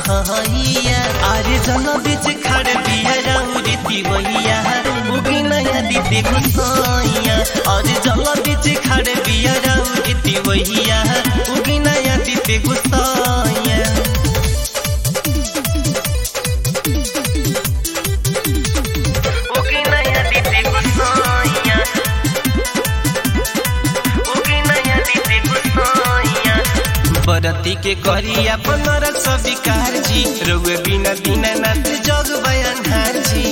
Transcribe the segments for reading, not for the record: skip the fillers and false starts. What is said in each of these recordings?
सहैया अरे जल बीच खड़ बिया राउरी तिवैया उगी नया दीदी गुसैया अरे जल बीच खड़ बिया राउरी तिवैया उगी नया दीदी गुसैया बरती के करी अपन नरक स्वीकार जी रोए बिना बिना नाथ जग बयान जी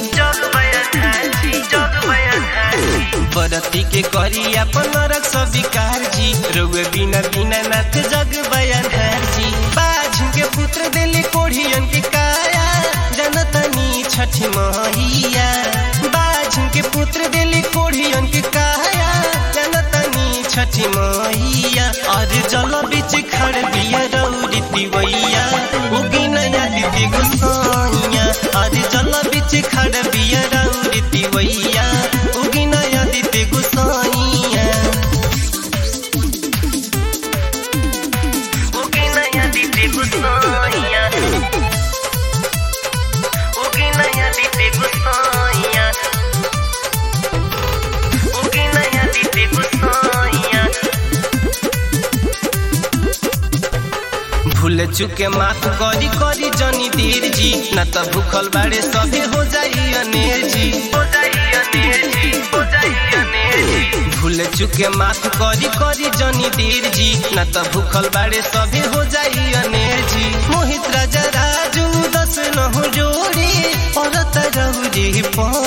बरती के करी अपन नरक स्वीकार जी रोए बिना बिना नाथ जग बयान जी बाझ के पुत्र दिल कोढ़ियन के काया जनतनी छठी मैया बाझ के पुत्र दिल कोढ़ियन के काया जनतनी छठी मैया और जल बीच खड़ बिया रौरी तिवैया उगी नया दीदी गुसैया और जल बीच खड़ बिया रौरी तिवैया उगी नया दीदी गुसैया उगी नया दीदी गुसैया उगी नया दीदी गुसैया उगी नया दीदी गुसैया भूल चुके माफ करी करी जनी देर जी न त भूखल बाड़े सभे हो जाई अनेर जी भूल चुके माफ करी करी जनी देर जी न त भूखल बाड़े सभे हो जाई अनेर जी मोहित राजा राजू दस न हो जोड़ी औरत रहुरी